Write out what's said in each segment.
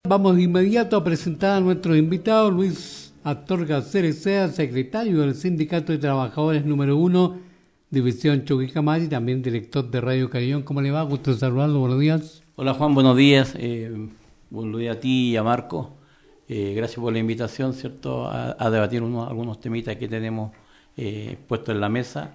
Vamos de inmediato a presentar a nuestro invitado, Luis Astorga Cereceda, secretario del Sindicato de Trabajadores número 1, División Chuquicamata, y también director de Radio Carillón. ¿Cómo le va? Gusto saludarlo, buenos días. Hola Juan, buenos días. Buenos días a ti y a Marco. Gracias por la invitación, ¿cierto? A debatir algunos temitas que tenemos puestos en la mesa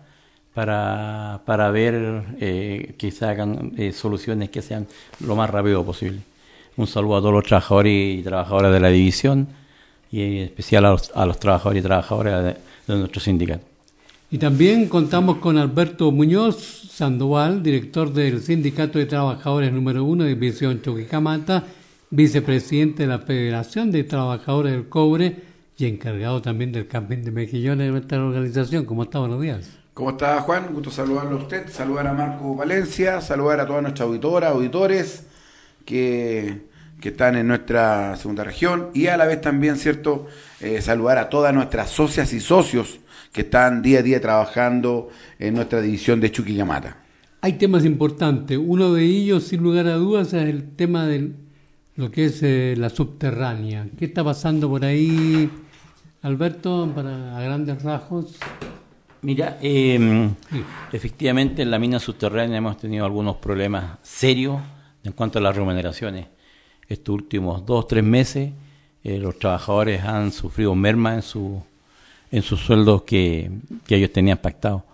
para ver que se hagan soluciones que sean lo más rápido posible. Un saludo a todos los trabajadores y trabajadoras de la división y en especial a los trabajadores y trabajadoras de nuestro sindicato. Y también contamos con Alberto Muñoz Sandoval, director del Sindicato de Trabajadores número 1, División Chuquicamata, vicepresidente de la Federación de Trabajadores del Cobre y encargado también del camping de Mejillones de nuestra organización. ¿Cómo está? Buenos días. ¿Cómo está, Juan? Gusto saludarlo a usted, saludar a Marco Valencia, saludar a toda nuestra auditora, auditores que están en nuestra segunda región y a la vez también, ¿cierto?, saludar a todas nuestras socias y socios que están día a día trabajando en nuestra división de Chuquicamata. Hay temas importantes. Uno de ellos, sin lugar a dudas, es el tema de lo que es la subterránea. ¿Qué está pasando por ahí, Alberto, a grandes rasgos? Mira, efectivamente en la mina subterránea hemos tenido algunos problemas serios en cuanto a las remuneraciones. Estos últimos 2-3 meses los trabajadores han sufrido merma en sus sueldos que ellos tenían pactados.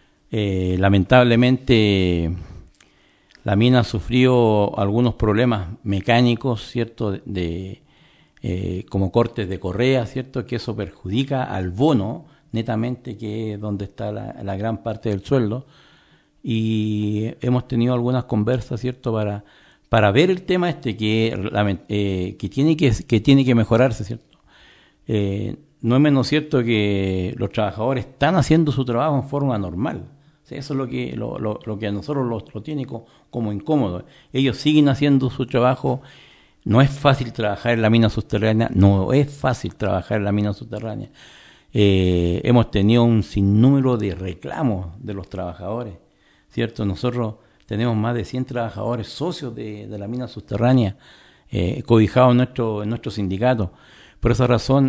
Lamentablemente la mina ha sufrido algunos problemas mecánicos, ¿cierto? Como cortes de correa, ¿cierto? Que eso perjudica al bono netamente, que es donde está la gran parte del sueldo. Y hemos tenido algunas conversas, ¿cierto? Para ver el tema que tiene que mejorarse, ¿cierto? No es menos cierto que los trabajadores están haciendo su trabajo en forma normal. O sea, eso es lo que a nosotros lo tiene como incómodo. Ellos siguen haciendo su trabajo. No es fácil trabajar en la mina subterránea. Hemos tenido un sinnúmero de reclamos de los trabajadores, ¿cierto? Nosotros tenemos más de 100 trabajadores socios de la mina subterránea cobijados en nuestro sindicato. Por esa razón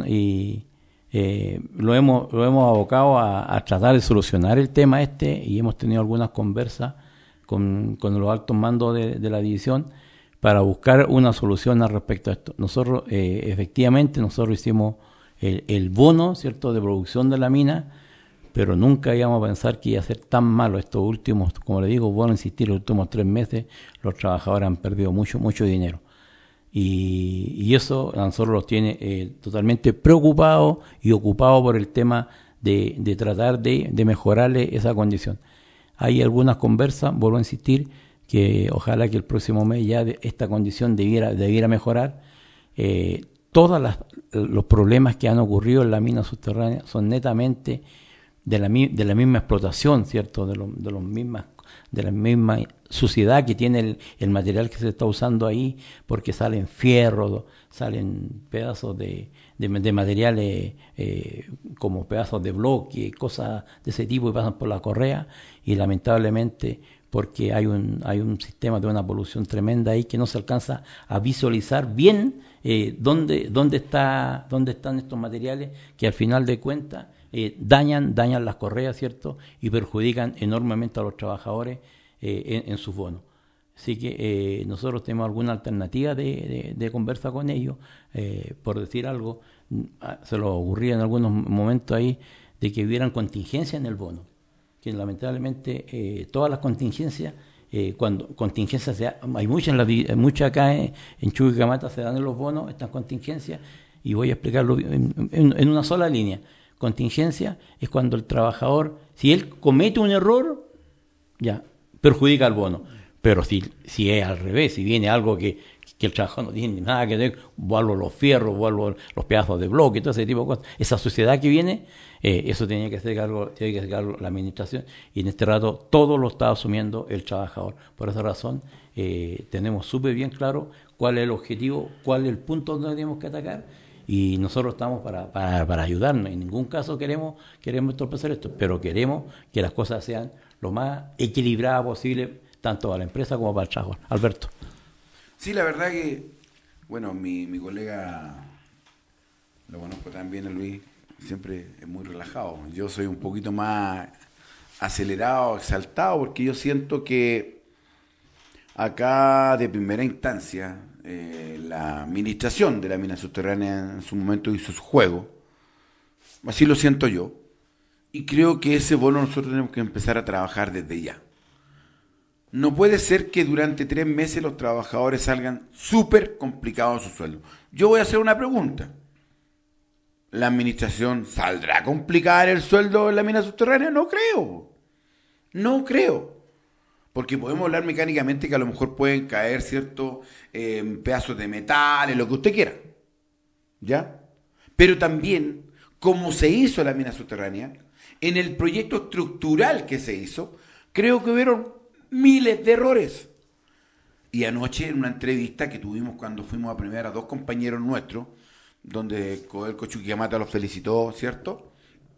lo hemos abocado a tratar de solucionar el tema y hemos tenido algunas conversas con los altos mandos de la división para buscar una solución al respecto a esto. Nosotros efectivamente hicimos el bono, ¿cierto?, de producción de la mina, pero nunca íbamos a pensar que iba a ser tan malo estos últimos, como le digo, bueno, insistir, los últimos 3 meses los trabajadores han perdido mucho dinero. Y eso a nosotros los tiene totalmente preocupados y ocupados por el tema de tratar de mejorarle esa condición. Hay algunas conversas, vuelvo a insistir, que ojalá que el próximo mes ya esta condición debiera mejorar. Todos los problemas que han ocurrido en la mina subterránea son netamente de la misma explotación, ¿cierto? De la misma suciedad que tiene el material que se está usando ahí, porque salen fierros, salen pedazos de materiales como pedazos de bloque, cosas de ese tipo que pasan por la correa, y lamentablemente porque hay un sistema de una polución tremenda ahí que no se alcanza a visualizar bien dónde están estos materiales que al final de cuentas dañan las correas, ¿cierto? Y perjudican enormemente a los trabajadores en sus bonos. Así que nosotros tenemos alguna alternativa de conversa con ellos. Por decir algo, se nos ocurría en algunos momentos ahí de que hubieran contingencias en el bono, que lamentablemente todas las contingencias, cuando contingencias hay muchas acá en Chuquicamata se dan en los bonos estas contingencias, y voy a explicarlo en una sola línea. Contingencia es cuando el trabajador, si él comete un error, ya perjudica al bono. Pero si es al revés, si viene algo que el trabajador no tiene nada que ver, vuelvo los fierros, vuelvo los pedazos de bloque, todo ese tipo de cosas, esa suciedad que viene, eso tiene que hacer cargo la administración, y en este rato todo lo está asumiendo el trabajador. Por esa razón tenemos súper bien claro cuál es el objetivo, cuál es el punto donde tenemos que atacar, y nosotros estamos para ayudarnos. En ningún caso queremos entorpecer esto, pero queremos que las cosas sean lo más equilibradas posible, tanto para la empresa como para el trabajador. Alberto. Sí, la verdad que Bueno, mi colega, lo conozco también a Luis, siempre es muy relajado. Yo soy un poquito más acelerado, exaltado, porque yo siento que acá de primera instancia la administración de la mina subterránea en su momento hizo su juego, así lo siento yo, y creo que ese bono nosotros tenemos que empezar a trabajar desde ya. No puede ser que durante 3 meses los trabajadores salgan súper complicados su sueldo. Yo voy a hacer una pregunta. ¿La administración saldrá a complicar el sueldo en la mina subterránea? No creo. No creo. Porque podemos hablar mecánicamente que a lo mejor pueden caer ciertos pedazos de metal, lo que usted quiera. ¿Ya? Pero también, como se hizo la mina subterránea, en el proyecto estructural que se hizo, creo que hubieron miles de errores. Y anoche, en una entrevista que tuvimos cuando fuimos a premiar a 2 compañeros nuestros, donde Codelco Chuquicamata los felicitó, ¿cierto?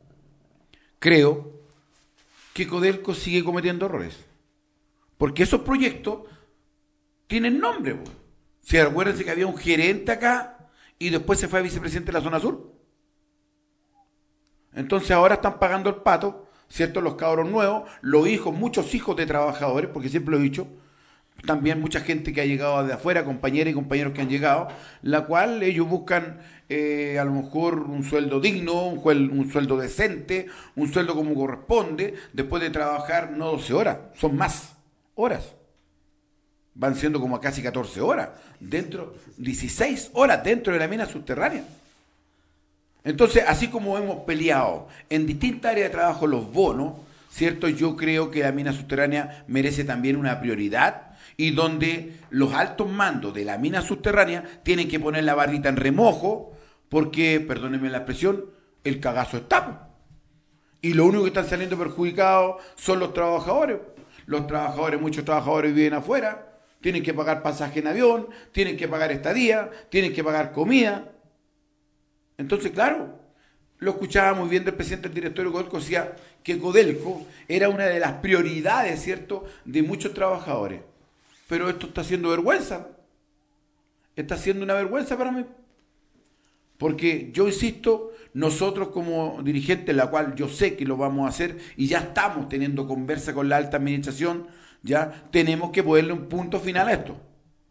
Creo que Codelco sigue cometiendo errores. Porque esos proyectos tienen nombre, pues. Si acuérdense que había un gerente acá y después se fue a vicepresidente de la zona sur. Entonces ahora están pagando el pato, ¿cierto? Los cabros nuevos, los hijos, muchos hijos de trabajadores, porque siempre lo he dicho, también mucha gente que ha llegado de afuera, compañeras y compañeros que han llegado, la cual ellos buscan a lo mejor un sueldo digno, un sueldo decente, un sueldo como corresponde, después de trabajar no 12 horas, son más horas. Van siendo como casi 14 horas, 16 horas dentro de la mina subterránea. Entonces, así como hemos peleado en distintas áreas de trabajo los bonos, ¿cierto? Yo creo que la mina subterránea merece también una prioridad y donde los altos mandos de la mina subterránea tienen que poner la barrita en remojo porque, perdónenme la expresión, el cagazo está. Y lo único que están saliendo perjudicados son los trabajadores. Los trabajadores, muchos trabajadores viven afuera, tienen que pagar pasaje en avión, tienen que pagar estadía, tienen que pagar comida. Entonces, claro, lo escuchaba muy bien del presidente del directorio de Codelco, decía que Codelco era una de las prioridades, ¿cierto?, de muchos trabajadores. Pero esto está haciendo vergüenza. Está siendo una vergüenza para mí. Porque yo insisto, nosotros como dirigentes, la cual yo sé que lo vamos a hacer y ya estamos teniendo conversa con la alta administración, ya tenemos que ponerle un punto final a esto.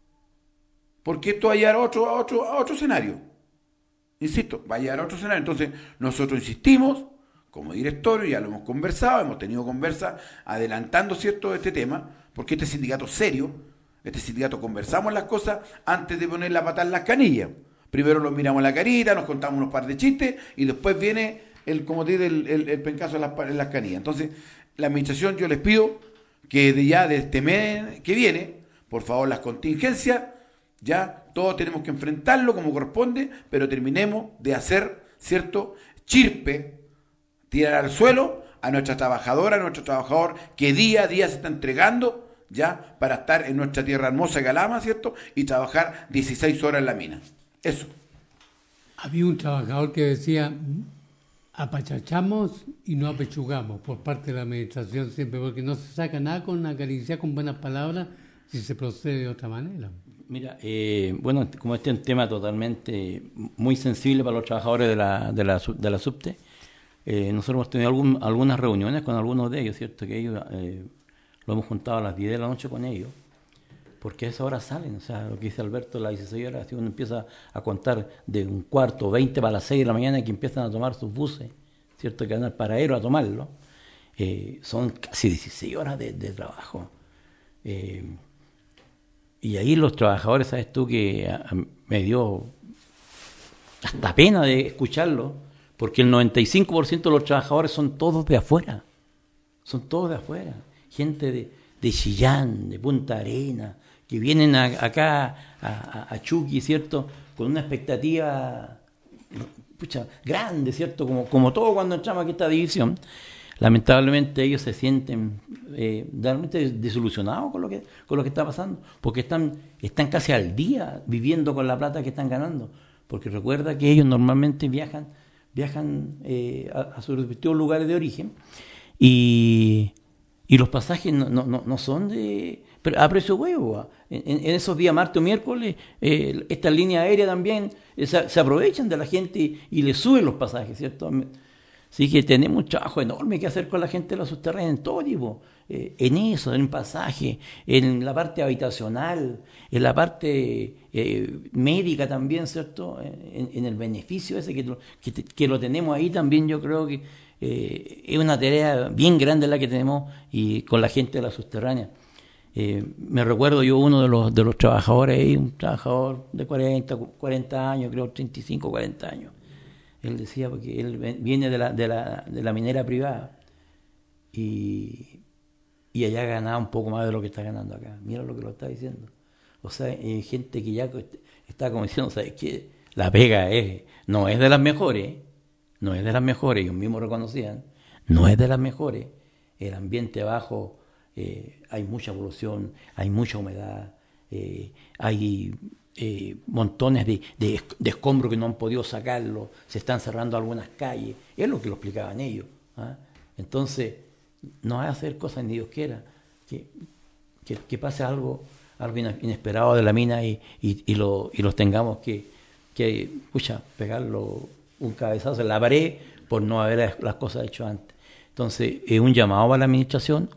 Porque esto va a llegar a otro escenario. Insisto, va a llegar a otro escenario. Entonces, nosotros insistimos, como directorio, ya lo hemos conversado, hemos tenido conversas adelantando, ¿cierto?, este tema, porque este sindicato es serio, este sindicato conversamos las cosas antes de poner la pata en las canillas. Primero nos miramos la carita, nos contamos unos par de chistes y después viene el pencazo en las canillas. Entonces, la administración, yo les pido que de este mes que viene, por favor, las contingencias, ya todos tenemos que enfrentarlo como corresponde, pero terminemos de hacer, ¿cierto?, chirpe, tirar al suelo a nuestra trabajadora, a nuestro trabajador que día a día se está entregando ya para estar en nuestra tierra hermosa Calama, ¿cierto?, y trabajar 16 horas en la mina. Eso. Había un trabajador que decía, apachachamos y no apechugamos por parte de la administración siempre, porque no se saca nada con acaricia, con buenas palabras, si se procede de otra manera. Mira, bueno, como este es un tema totalmente muy sensible para los trabajadores de la subte, nosotros hemos tenido algunas reuniones con algunos de ellos, ¿cierto? Que ellos lo hemos juntado a las 10 de la noche con ellos, porque a esa hora salen, o sea, lo que dice Alberto, las 16 horas, si uno empieza a contar de un cuarto, 20 para las 6 de la mañana que empiezan a tomar sus buses, ¿cierto? Que van al paradero a tomarlo, son casi 16 horas de trabajo. Y ahí los trabajadores, sabes tú, que me dio hasta pena de escucharlo, porque el 95% de los trabajadores son todos de afuera, gente de Chillán, de Punta Arenas, que vienen acá a Chuqui, ¿cierto?, con una expectativa grande, ¿cierto?, como todo cuando entramos aquí a esta división. Lamentablemente ellos se sienten realmente desilusionados con lo que está pasando, porque están casi al día viviendo con la plata que están ganando, porque recuerda que ellos normalmente viajan a sus respectivos lugares de origen y los pasajes no son de pero a precio huevo. En esos días, martes o miércoles, estas líneas aéreas también se aprovechan de la gente y le suben los pasajes, ¿cierto? Así que tenemos un trabajo enorme que hacer con la gente de la subterránea en todo tipo. En eso, en pasaje, en la parte habitacional, en la parte médica también, ¿cierto? En el beneficio ese que lo tenemos ahí también, yo creo que es una tarea bien grande la que tenemos y con la gente de la subterránea. Me recuerdo yo uno de los trabajadores ahí, un trabajador de 40 años, creo 35, 40 años. Él decía, porque él viene de la minera privada y allá ganaba un poco más de lo que está ganando acá. Mira lo que lo está diciendo. O sea, gente que ya está como diciendo, ¿sabes qué? La pega no es de las mejores, no es de las mejores, ellos mismos reconocían, no es de las mejores. El ambiente abajo, hay mucha polución, hay mucha humedad, hay montones de escombros que no han podido sacarlo, se están cerrando algunas calles, es lo que lo explicaban ellos. Entonces, no va a hacer cosas ni Dios quiera, que pase algo inesperado de la mina y los tengamos que pegarlo un cabezazo en la pared por no haber las cosas hecho antes. Entonces, un llamado a la administración,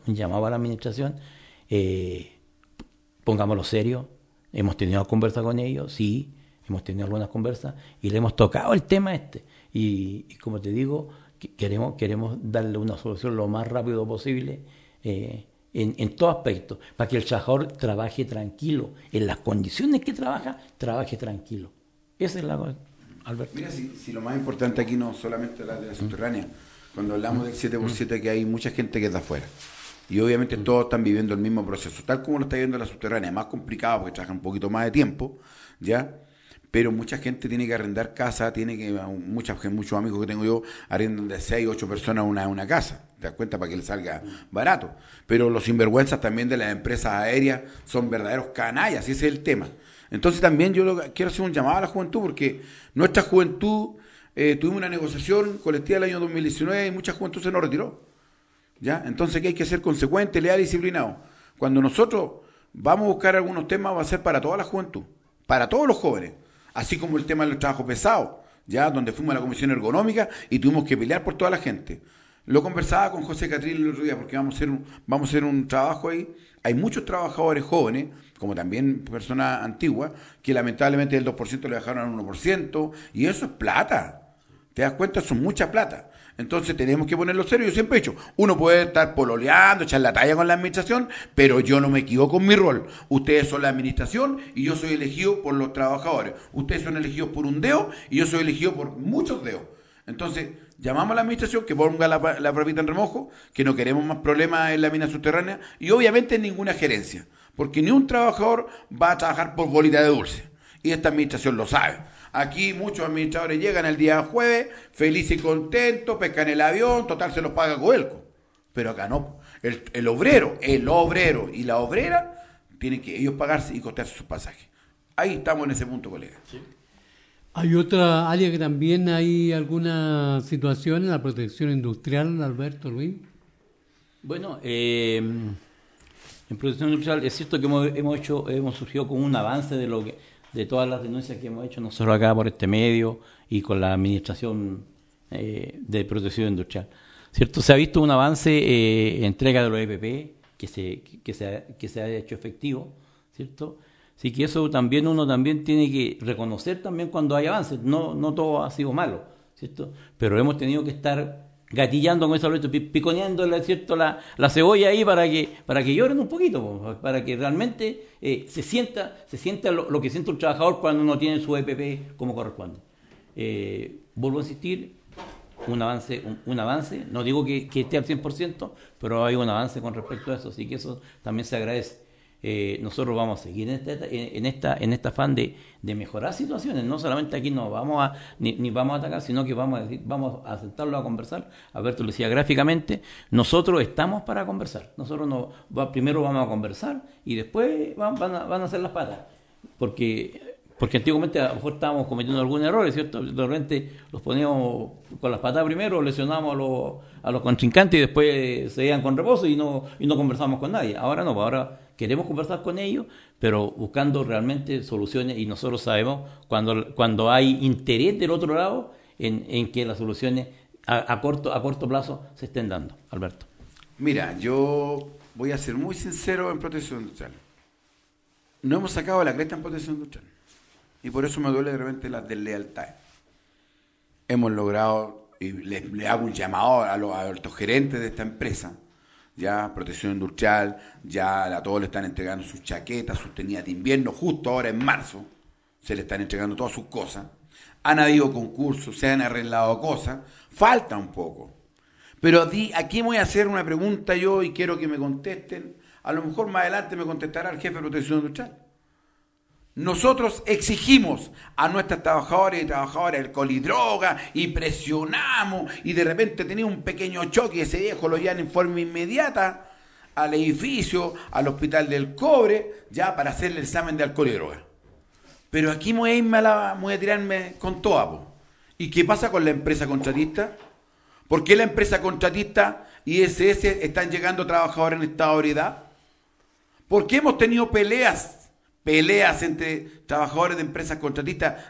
pongámoslo serio. Hemos tenido conversas con ellos, sí, hemos tenido algunas conversas y le hemos tocado el tema y como te digo, queremos darle una solución lo más rápido posible en todo aspecto, para que el trabajador trabaje tranquilo, en las condiciones que trabaje tranquilo. Esa es la cosa, Alberto. Mira, si lo más importante aquí no solamente la de la subterránea, cuando hablamos del 7x7 que hay mucha gente que es de afuera. Y obviamente todos están viviendo el mismo proceso, tal como lo está viviendo la subterránea, más complicado porque trabajan un poquito más de tiempo, ¿ya? Pero mucha gente tiene que arrendar casa, muchos amigos que tengo yo arrendan de 6, 8 personas una casa, ¿te das cuenta? Para que les salga barato. Pero los sinvergüenzas también de las empresas aéreas son verdaderos canallas, y ese es el tema. Entonces también yo quiero hacer un llamado a la juventud, porque nuestra juventud, tuvimos una negociación colectiva el año 2019 y mucha juventud se nos retiró. ¿Ya? Entonces, ¿qué hay que ser consecuente, leal y disciplinado? Cuando nosotros vamos a buscar algunos temas, va a ser para toda la juventud, para todos los jóvenes, así como el tema de los trabajos pesados, ya donde fuimos a la Comisión Ergonómica y tuvimos que pelear por toda la gente. Lo conversaba con José Catril el otro día, porque vamos a hacer un trabajo ahí. Hay muchos trabajadores jóvenes, como también personas antiguas, que lamentablemente el 2% le bajaron al 1%, y eso es plata. ¿Te das cuenta? Eso es mucha plata. Entonces tenemos que ponerlo serio. Yo siempre he dicho, uno puede estar pololeando, echar la talla con la administración, pero yo no me equivoco en mi rol. Ustedes son la administración y yo soy elegido por los trabajadores. Ustedes son elegidos por un dedo y yo soy elegido por muchos dedos. Entonces, llamamos a la administración que ponga la papita en remojo, que no queremos más problemas en la mina subterránea y obviamente ninguna gerencia, porque ni un trabajador va a trabajar por bolita de dulce. Y esta administración lo sabe. Aquí muchos administradores llegan el día jueves, felices y contentos, pescan el avión, total se los paga Codelco. Pero acá no. El obrero y la obrera tienen que ellos pagarse y costearse sus pasajes. Ahí estamos en ese punto, colega. Sí. ¿Hay otra área que también hay alguna situación en la protección industrial, Alberto, Luis? Bueno, en protección industrial es cierto que hemos surgido con un avance de todas las denuncias que hemos hecho nosotros acá por este medio y con la administración de protección industrial. ¿Cierto? Se ha visto un avance entrega de los EPP que se ha hecho efectivo, ¿cierto? Así que eso también uno también tiene que reconocer también cuando hay avances. No todo ha sido malo, ¿cierto? Pero hemos tenido que estar gatillando con eso, piconeando, ¿cierto? la cebolla ahí para que lloren un poquito, para que realmente se sienta lo que siente un trabajador cuando uno tiene su EPP como corresponde. Vuelvo a insistir, un avance, no digo que esté al 100%, pero hay un avance con respecto a eso, así que eso también se agradece. Nosotros vamos a seguir en este afán de mejorar situaciones. No solamente aquí nos vamos a ni vamos a atacar, sino que vamos a sentarlo a conversar. Alberto lo decía gráficamente, nosotros estamos para conversar. Nosotros primero vamos a conversar y después van a hacer las patas, porque antiguamente a lo mejor estábamos cometiendo algún error, ¿cierto? De repente los poníamos con las patas primero, lesionábamos a los contrincantes y después se iban con reposo y no conversamos con nadie. Ahora no, ahora queremos conversar con ellos, pero buscando realmente soluciones, y nosotros sabemos cuando hay interés del otro lado en que las soluciones a corto plazo se estén dando. Alberto. Mira, yo voy a ser muy sincero en protección industrial. No hemos sacado la cresta en protección industrial. Y por eso me duele de repente las deslealtades. Hemos logrado, y le hago un llamado a los altos gerentes de esta empresa, ya protección industrial, ya a todos le están entregando sus chaquetas, sus tenidas de invierno, justo ahora en marzo, se le están entregando todas sus cosas. Han habido concursos, se han arreglado cosas, falta un poco. Pero aquí voy a hacer una pregunta yo y quiero que me contesten. A lo mejor más adelante me contestará el jefe de protección industrial. Nosotros exigimos a nuestras trabajadoras y trabajadores alcohol y droga y presionamos y de repente tenía un pequeño choque y ese viejo lo llevan en forma inmediata al edificio, al hospital del Cobre, ya para hacerle el examen de alcohol y droga. Pero aquí voy a tirarme con toda, po. ¿Y qué pasa con la empresa contratista? ¿Por qué la empresa contratista y ISS están llegando trabajadores en estado de ebriedad? ¿Por qué hemos tenido peleas entre trabajadores de empresas contratistas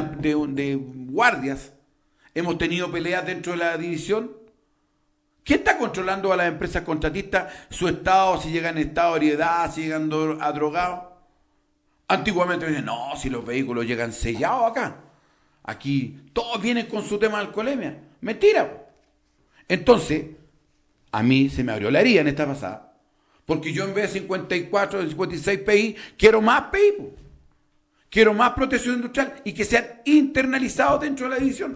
de guardias? Hemos tenido peleas dentro de la división. ¿Quién está controlando a las empresas contratistas su estado, si llegan en estado de ebriedad, si llegan a drogados? Antiguamente me decían, no, si los vehículos llegan sellados acá. Aquí todos vienen con su tema de alcoholemia. Mentira. Entonces, a mí se me abrió la herida en esta pasada. Porque yo en vez de 54, 56 PI, quiero más PI. Po. Quiero más protección industrial y que sean internalizados dentro de la división.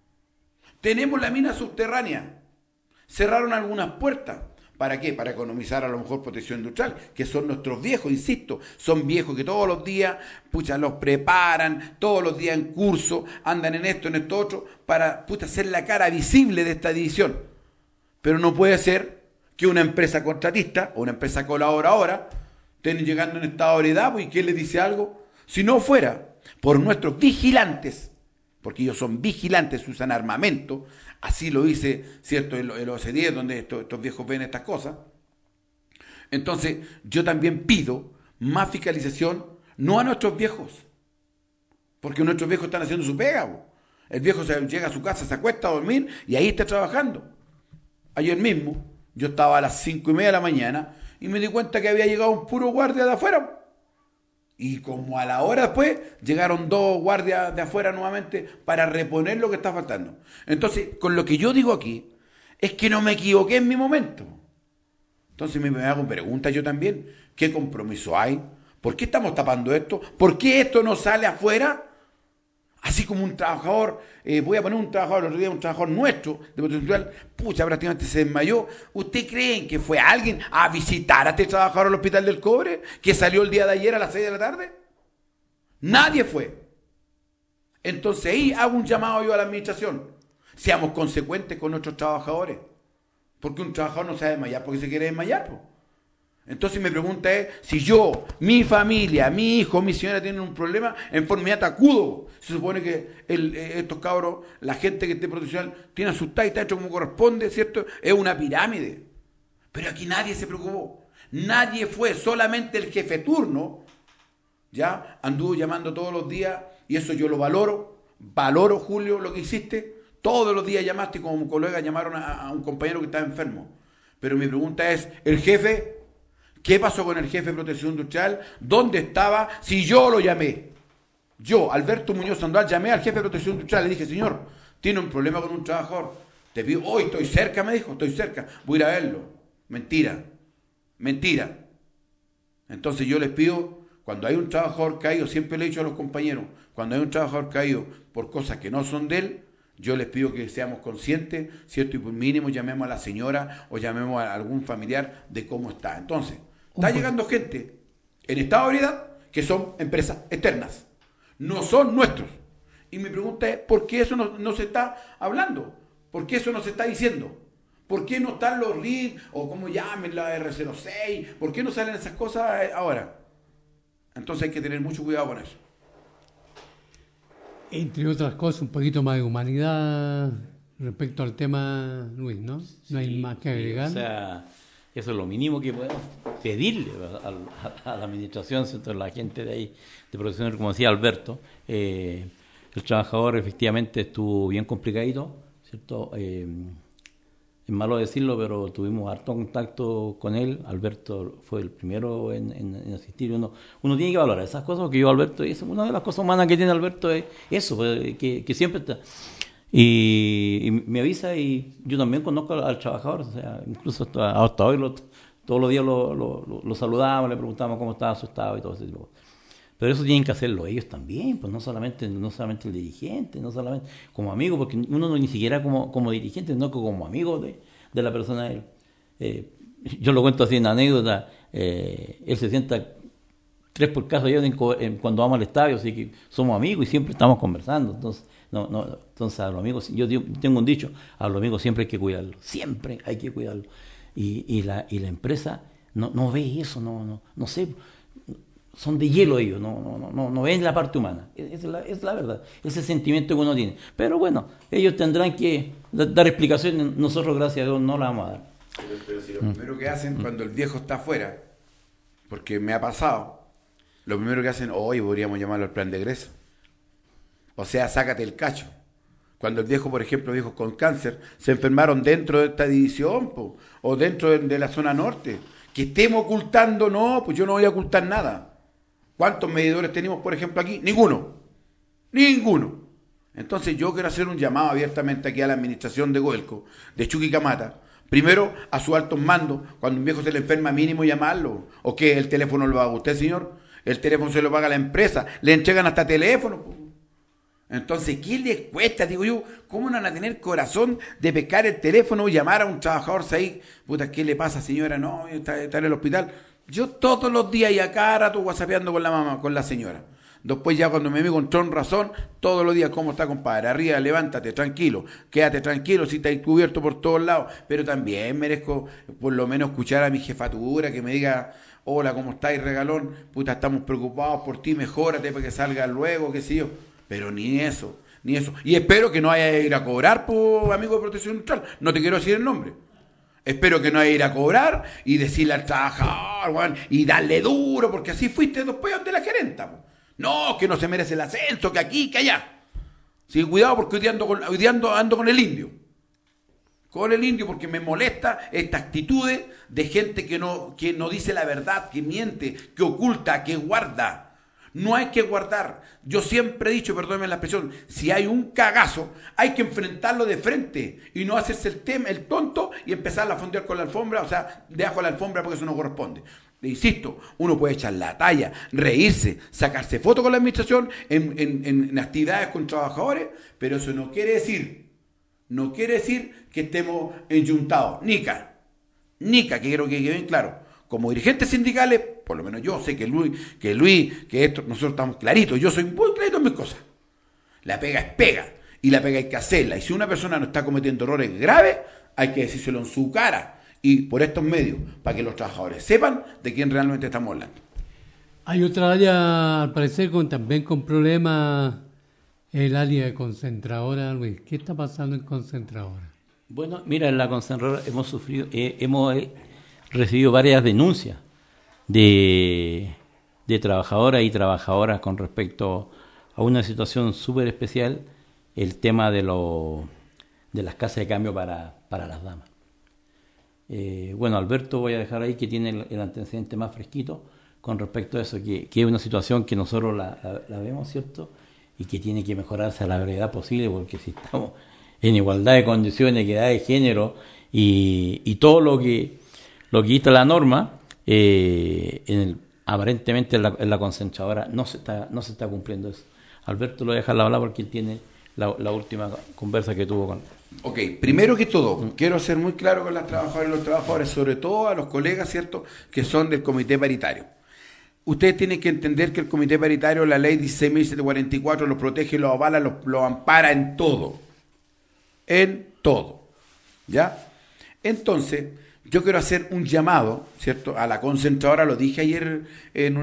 Tenemos la mina subterránea. Cerraron algunas puertas. ¿Para qué? Para economizar a lo mejor protección industrial, que son nuestros viejos, insisto. Son viejos que todos los días, los preparan, todos los días en curso, andan en esto, otro, para, hacer la cara visible de esta división. Pero no puede ser que una empresa contratista o una empresa colaboradora estén llegando en estado de ebriedad, ¿y quién les dice algo? Si no fuera por nuestros vigilantes, porque ellos son vigilantes, usan armamento, así lo dice, ¿cierto?, el OCDE, donde estos viejos ven estas cosas. Entonces, yo también pido más fiscalización, no a nuestros viejos, porque nuestros viejos están haciendo su pega. Po. El viejo llega a su casa, se acuesta a dormir y ahí está trabajando. Ayer mismo, yo estaba a las 5:30 de la mañana y me di cuenta que había llegado un puro guardia de afuera. Y como a la hora después, llegaron 2 guardias de afuera nuevamente para reponer lo que está faltando. Entonces, con lo que yo digo aquí, es que no me equivoqué en mi momento. Entonces me hago preguntas yo también. ¿Qué compromiso hay? ¿Por qué estamos tapando esto? ¿Por qué esto no sale afuera? Así como un trabajador, voy a poner un trabajador, el otro día un trabajador nuestro de protección industrial, prácticamente se desmayó. ¿Usted cree que fue alguien a visitar a este trabajador al hospital del Cobre, que salió el día de ayer a las 6 de la tarde? Nadie fue. Entonces ahí hago un llamado yo a la administración. Seamos consecuentes con nuestros trabajadores. Porque un trabajador no se va a desmayar porque se quiere desmayar, po. Entonces mi pregunta es, si yo, mi familia, mi hijo, mi señora tienen un problema, en forma inmediata acudo. Se supone que estos cabros, la gente que esté profesional, tiene asustado y está hecho como corresponde, ¿cierto? Es una pirámide. Pero aquí nadie se preocupó. Nadie fue, solamente el jefe turno, ya, anduvo llamando todos los días, y eso yo lo valoro. Valoro, Julio, lo que hiciste. Todos los días llamaste, como colega llamaron a un compañero que estaba enfermo. Pero mi pregunta es, ¿el jefe? ¿Qué pasó con el jefe de protección industrial? ¿Dónde estaba? Si yo lo llamé. Yo, Alberto Muñoz Sandoval, llamé al jefe de protección industrial. Le dije, señor, tiene un problema con un trabajador. Te pido, hoy estoy cerca, me dijo, estoy cerca. Voy a ir a verlo. Mentira. Mentira. Entonces yo les pido, cuando hay un trabajador caído, siempre le he dicho a los compañeros, cuando hay un trabajador caído por cosas que no son de él, yo les pido que seamos conscientes, ¿cierto? Y por mínimo llamemos a la señora o llamemos a algún familiar de cómo está. Entonces, está llegando gente en estado de ebriedad que son empresas externas, no son nuestros. Y mi pregunta es, ¿por qué eso no se está hablando? ¿Por qué eso no se está diciendo? ¿Por qué no están los RID o como llamen la R06? ¿Por qué no salen esas cosas ahora? Entonces hay que tener mucho cuidado con eso. Entre otras cosas, un poquito más de humanidad respecto al tema, Luis, ¿no? No hay más que agregar. O sea, Eso es lo mínimo que podemos pedirle a la administración, ¿cierto? A la gente de ahí, de protección, como decía Alberto. El trabajador efectivamente estuvo bien complicadito, ¿cierto? Es malo decirlo, pero tuvimos harto contacto con él. Alberto fue el primero en asistir. Uno tiene que valorar esas cosas, porque yo, Alberto, una de las cosas humanas que tiene Alberto es eso, que siempre está. Y me avisa, y yo también conozco al trabajador, o sea, incluso hasta hoy todos los días lo saludamos, le preguntamos cómo estaba su estado y todo ese tipo de cosas. Pero eso tienen que hacerlo ellos también, pues no solamente el dirigente, no solamente como amigo, porque uno no ni siquiera como dirigente, sino que como amigo de la persona de él. Yo lo cuento así en anécdota, él se sienta 3 por casa cuando vamos al estadio, así que somos amigos y siempre estamos conversando. Entonces a los amigos, yo tengo un dicho, a los amigos siempre hay que cuidarlo, siempre hay que cuidarlo. Y la empresa no ve eso, no sé, son de hielo ellos, no ven la parte humana, es la verdad, ese sentimiento que uno tiene. Pero bueno, ellos tendrán que dar explicaciones, nosotros gracias a Dios no la vamos a dar. Pero si lo primero que hacen cuando el viejo está afuera, porque me ha pasado, lo primero que hacen, hoy podríamos llamarlo el plan de egreso. O sea, sácate el cacho. Cuando el viejo, por ejemplo, viejos con cáncer, se enfermaron dentro de esta división, o dentro de la zona norte. Que estemos ocultando, no, pues yo no voy a ocultar nada. ¿Cuántos medidores tenemos, por ejemplo, aquí? Ninguno. Entonces yo quiero hacer un llamado abiertamente aquí a la administración de Goelco, de Chuquicamata. Primero, a sus altos mandos, cuando un viejo se le enferma, mínimo llamarlo. ¿O qué? ¿El teléfono lo paga usted, señor? El teléfono se lo paga la empresa. Le entregan hasta teléfono. Entonces, ¿qué les cuesta? Digo yo, ¿cómo no van a tener corazón de pescar el teléfono y llamar a un trabajador ahí? Puta, ¿qué le pasa, señora? No, está en el hospital. Yo todos los días y a cada rato whatsappeando con la mamá, con la señora. Después ya cuando me amigo entró en razón, todos los días, ¿cómo está, compadre? Arriba, levántate, tranquilo, quédate tranquilo, si está cubierto por todos lados. Pero también merezco por lo menos escuchar a mi jefatura que me diga, hola, ¿cómo estáis, regalón? Puta, estamos preocupados por ti, mejórate para que salga luego, qué sé yo. Pero ni eso. Y espero que no haya que ir a cobrar, por amigo de Protección Neutral. No te quiero decir el nombre. Espero que no haya que ir a cobrar y decirle al trabajador, bueno, y darle duro, porque así fuiste después de la gerenta. No, que no se merece el ascenso, que aquí, que allá. Sí, cuidado, porque hoy día ando con el indio. Con el indio, porque me molesta esta actitud de gente que no dice la verdad, que miente, que oculta, que guarda. No hay que guardar. Yo siempre he dicho, perdónenme la expresión, si hay un cagazo, hay que enfrentarlo de frente y no hacerse el tonto y empezar a fondear con la alfombra, o sea, debajo de la alfombra, porque eso no corresponde. Insisto, uno puede echar la talla, reírse, sacarse fotos con la administración en actividades con trabajadores, pero eso no quiere decir que estemos enyuntados. Nica, que quiero que quede bien claro. Como dirigentes sindicales, por lo menos yo sé que nosotros estamos claritos, yo soy muy clarito en mis cosas. La pega es pega, y la pega hay que hacerla. Y si una persona no está cometiendo errores graves, hay que decírselo en su cara, y por estos medios, para que los trabajadores sepan de quién realmente estamos hablando. Hay otra área, al parecer, también con problemas, el área de concentradora, Luis. ¿Qué está pasando en concentradora? Bueno, mira, en la concentradora hemos recibido varias denuncias de trabajadoras y trabajadoras con respecto a una situación súper especial, el tema de las casas de cambio para las damas. Bueno, Alberto voy a dejar ahí, que tiene el antecedente más fresquito con respecto a eso, que es una situación que nosotros la vemos, ¿cierto? Y que tiene que mejorarse a la brevedad posible, porque si estamos en igualdad de condiciones, equidad de género y todo lo que quita la norma, aparentemente en la concentradora no se está cumpliendo eso. Alberto lo deja hablar porque él tiene la última conversa que tuvo con... Ok, primero que todo, quiero ser muy claro con las trabajadoras y los trabajadores, sobre todo a los colegas, ¿cierto?, que son del comité paritario. Ustedes tienen que entender que el comité paritario, la ley 16.744, los protege, los avala, los ampara en todo. En todo. ¿Ya? Entonces, yo quiero hacer un llamado, ¿cierto?, a la concentradora. Lo dije ayer en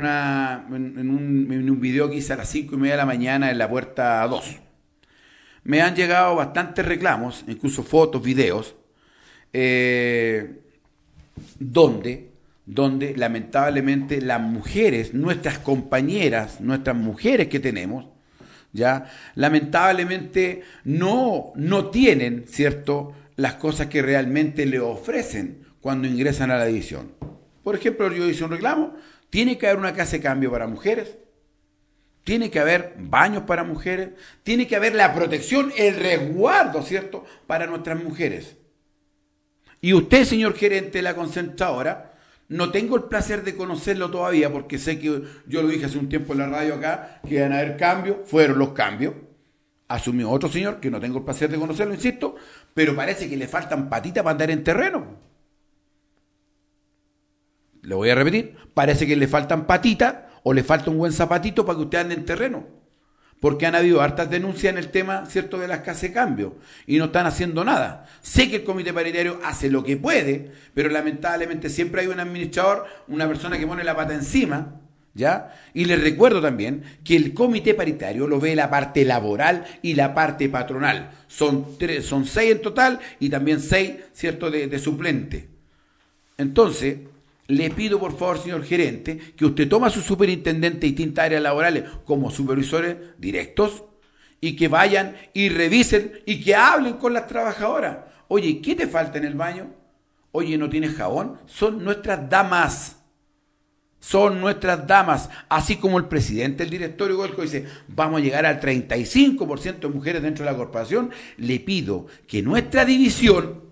un video que hice a las 5:30 de la mañana en la puerta 2. Me han llegado bastantes reclamos, incluso fotos, videos, donde lamentablemente las mujeres, nuestras compañeras, nuestras mujeres que tenemos, ya lamentablemente no tienen, ¿cierto?, las cosas que realmente le ofrecen cuando ingresan a la división. Por ejemplo, yo hice un reclamo, tiene que haber una casa de cambio para mujeres, tiene que haber baños para mujeres, tiene que haber la protección, el resguardo, ¿cierto?, para nuestras mujeres. Y usted, señor gerente de la concentradora, no tengo el placer de conocerlo todavía, porque sé que yo lo dije hace un tiempo en la radio acá, que iban a haber cambios, fueron los cambios. Asumió otro señor, que no tengo el placer de conocerlo, insisto, pero parece que le faltan patitas para andar en terreno. Le voy a repetir, parece que le faltan patitas o le falta un buen zapatito para que usted ande en terreno. Porque han habido hartas denuncias en el tema, ¿cierto?, de las casas de cambio y no están haciendo nada. Sé que el comité paritario hace lo que puede, pero lamentablemente siempre hay un administrador, una persona que pone la pata encima, ¿ya? Y les recuerdo también que el comité paritario lo ve la parte laboral y la parte patronal. Son 6 en total y también 6, ¿cierto?, de suplente. Entonces, le pido por favor, señor gerente, que usted tome a su superintendente de distintas áreas laborales como supervisores directos y que vayan y revisen y que hablen con las trabajadoras. Oye, ¿qué te falta en el baño? Oye, ¿no tienes jabón? Son nuestras damas. Son nuestras damas. Así como el presidente del directorio Golco dice, vamos a llegar al 35% de mujeres dentro de la corporación, le pido que nuestra división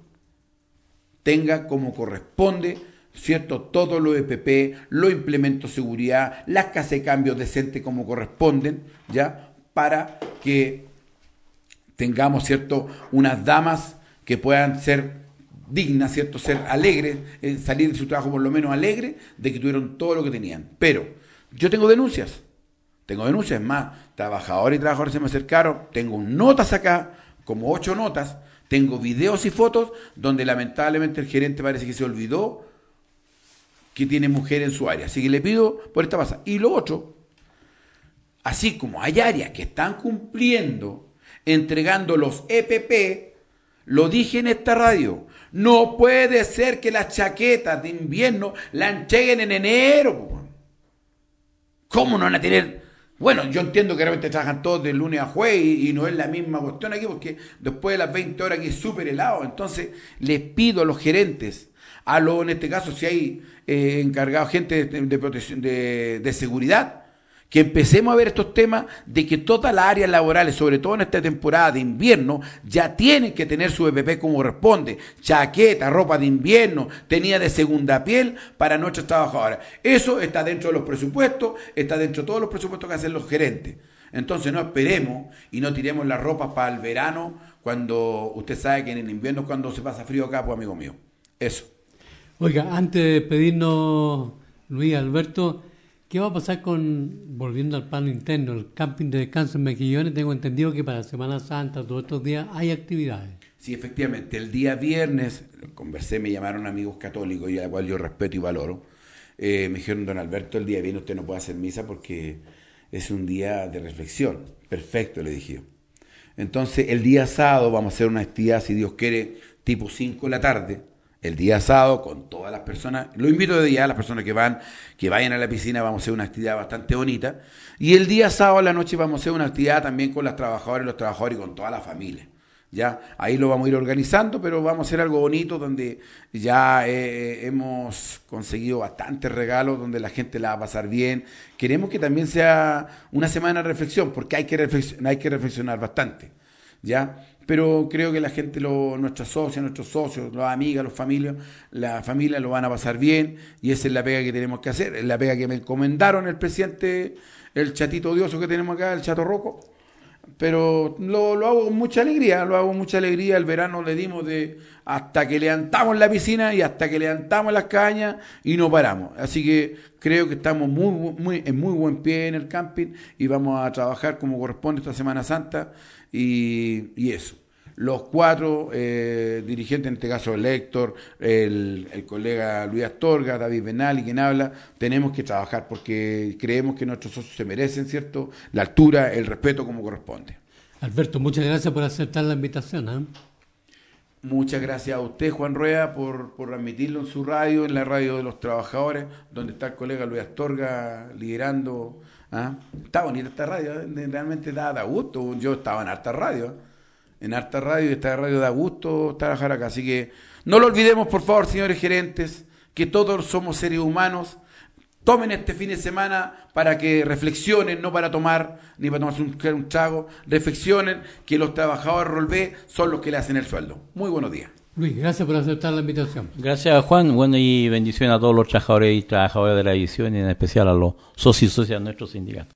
tenga como corresponde, ¿cierto?, todo lo EPP, los implementos de seguridad, las casas de cambio decentes como corresponden, ¿ya? Para que tengamos, ¿cierto?, unas damas que puedan ser dignas, ¿cierto?, ser alegres, salir de su trabajo por lo menos alegres de que tuvieron todo lo que tenían. Pero yo tengo denuncias, es más, trabajadores y trabajadoras se me acercaron, tengo notas acá, como 8 notas, tengo videos y fotos donde lamentablemente el gerente parece que se olvidó que tiene mujer en su área. Así que le pido por esta pasada. Y lo otro, así como hay áreas que están cumpliendo, entregando los EPP, lo dije en esta radio, no puede ser que las chaquetas de invierno las entreguen en enero. ¿Cómo no van a tener? Bueno, yo entiendo que realmente trabajan todos de lunes a jueves y no es la misma cuestión aquí, porque después de las 20 horas aquí es súper helado. Entonces, les pido a los gerentes, en este caso si hay encargados, gente de protección, de seguridad, que empecemos a ver estos temas de que todas las áreas laborales, sobre todo en esta temporada de invierno, ya tienen que tener su EPP como corresponde, chaqueta, ropa de invierno, tenida de segunda piel para nuestros trabajadores. Eso está dentro de los presupuestos, está dentro de todos los presupuestos que hacen los gerentes. Entonces no esperemos y no tiremos las ropas para el verano, cuando usted sabe que en el invierno es cuando se pasa frío acá, pues amigo mío. Eso. Oiga, antes de despedirnos, Luis Alberto, ¿qué va a pasar volviendo al plano interno, el camping de descanso en Mejillones? Tengo entendido que para Semana Santa, todos estos días, hay actividades. Sí, efectivamente, el día viernes, conversé, me llamaron amigos católicos, y a la cual yo respeto y valoro, me dijeron, don Alberto, el día viernes usted no puede hacer misa porque es un día de reflexión. Perfecto, le dije yo. Entonces, el día sábado vamos a hacer una actividad, si Dios quiere, tipo 5 de la tarde, el día sábado, con todas las personas, lo invito de ya a las personas que vayan a la piscina, vamos a hacer una actividad bastante bonita, y el día sábado a la noche vamos a hacer una actividad también con las trabajadoras y los trabajadores y con toda la familia. Ya, ahí lo vamos a ir organizando, pero vamos a hacer algo bonito donde ya hemos conseguido bastantes regalos, donde la gente la va a pasar bien. Queremos que también sea una semana de reflexión, porque hay que reflexionar bastante, ¿ya? Pero creo que la gente, nuestros socios, las amigas, la familia lo van a pasar bien, y esa es la pega que tenemos que hacer, es la pega que me encomendaron el presidente, el chatito odioso que tenemos acá, el chato Rocco, pero lo hago con mucha alegría, el verano le dimos hasta que levantamos la piscina y hasta que levantamos las cañas y no paramos, así que creo que estamos en muy buen pie en el camping y vamos a trabajar como corresponde esta Semana Santa y eso. Los 4 dirigentes, en este caso el Héctor, el colega Luis Astorga, David Benali, quien habla, tenemos que trabajar porque creemos que nuestros socios se merecen, ¿cierto?, la altura, el respeto como corresponde. Alberto, muchas gracias por aceptar la invitación. Muchas gracias a usted, Juan Rueda, por transmitirlo en su radio, en la radio de los trabajadores, donde está el colega Luis Astorga liderando. ¿Ah? Está bonita esta radio, realmente da gusto. Yo estaba en harta radio, y esta radio da gusto trabajar acá. Así que no lo olvidemos, por favor, señores gerentes, que todos somos seres humanos. Tomen este fin de semana para que reflexionen, no para tomar, ni para tomarse un trago. Reflexionen que los trabajadores Rolvé son los que le hacen el sueldo. Muy buenos días. Luis, gracias por aceptar la invitación. Gracias, Juan. Bueno, y bendiciones a todos los trabajadores y trabajadoras de la división, y en especial a los socios y socias de nuestro sindicato.